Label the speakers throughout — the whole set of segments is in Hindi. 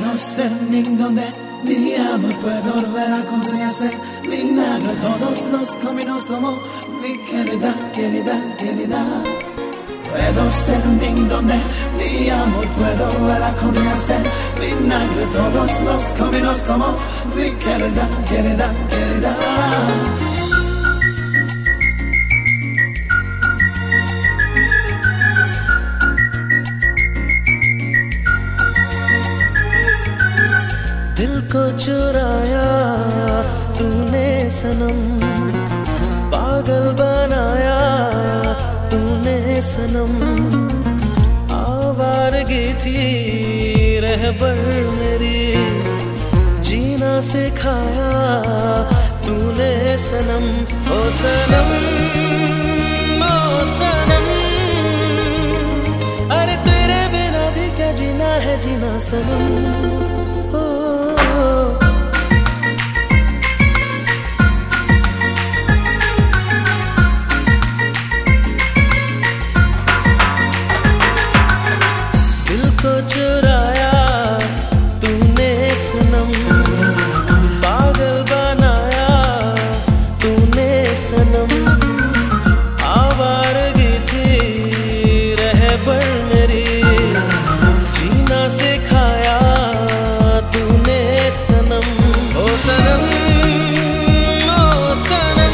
Speaker 1: Puedo ser niño de mi amor, puedo volver a construirse vinagre. Todos los caminos tomo mi querida, querida, querida. Puedo ser niño de mi amor, puedo volver a construirse vinagre. Todos los caminos tomo mi querida, querida, querida.
Speaker 2: दिल को चुराया तूने सनम, पागल बनाया तूने सनम। आवारगी थी रहबर मेरी, जीना सिखाया तूने सनम। ओ सनम, ओ सनम, अरे तेरे बिना भी क्या जीना है जीना सनम। चुराया तूने सनम, पागल बनाया तूने सनम। आवारगी थी रहबर मेरी, जीना सिखाया तूने सनम। ओ सनम, ओ सनम,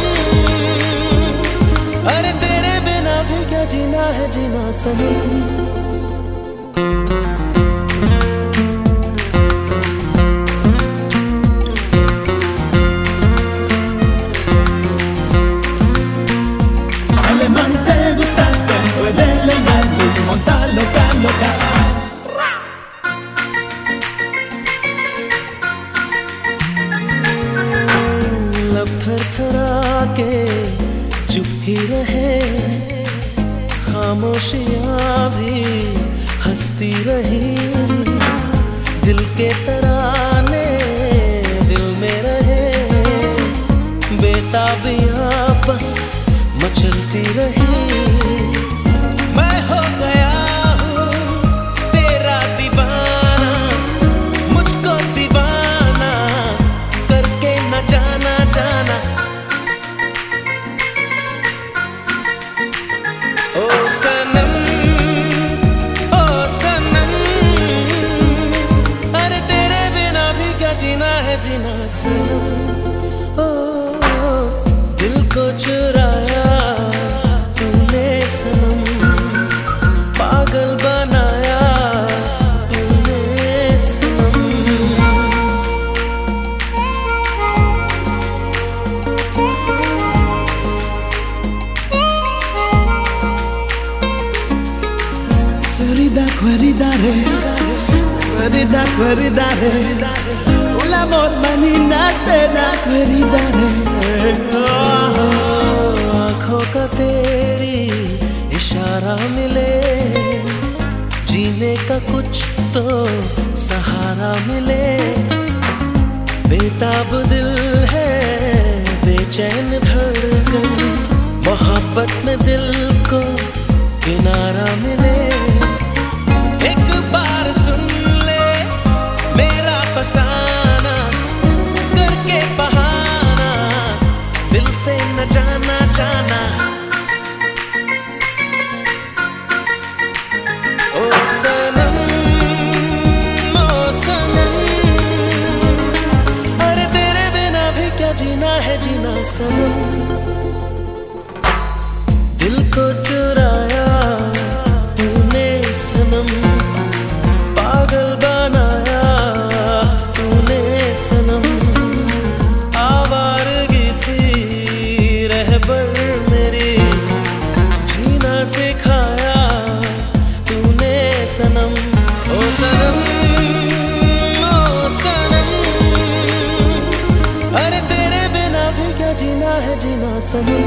Speaker 2: अरे तेरे बिना भी क्या जीना है जीना सनम। लब थरथरा के चुप ही रहे, खामोशियां भी हंसती रही। दिल के तराने दिल में रहे, बेताबियां बस मचलती रही। मैं हो गया हूँ तेरा दीवाना, मुझको दीवाना करके न जाना जाना। ओ सनम, ओ सनम, अरे तेरे बिना भी क्या जीना है जीना सनम। ओ दिल को चुराया तूने सनम, पागल बनाया तूने सनम।
Speaker 1: Queridare, un amor manina cena queridare.
Speaker 2: आँखों का तेरी इशारा मिले, जीने का कुछ तो सहारा मिले। बेताब दिल है बेचैन धड़कन, मोहब्बत में दिल को किनारा मिले। एक बार सुन ले मेरा फसाना, करके बहाना दिल से न जाना जाना। ओ सनम, ओ सनम, अरे तेरे बिना भी क्या जीना है जीना सनम। दिल को चुराया तूने सनम, पागल बनाया तूने सनम। आवारगी थी रहबर मेरी, जीना सिखाया तूने सनम। ओ सनम, ओ सनम, अरे तेरे बिना भी क्या जीना है जीना सनम।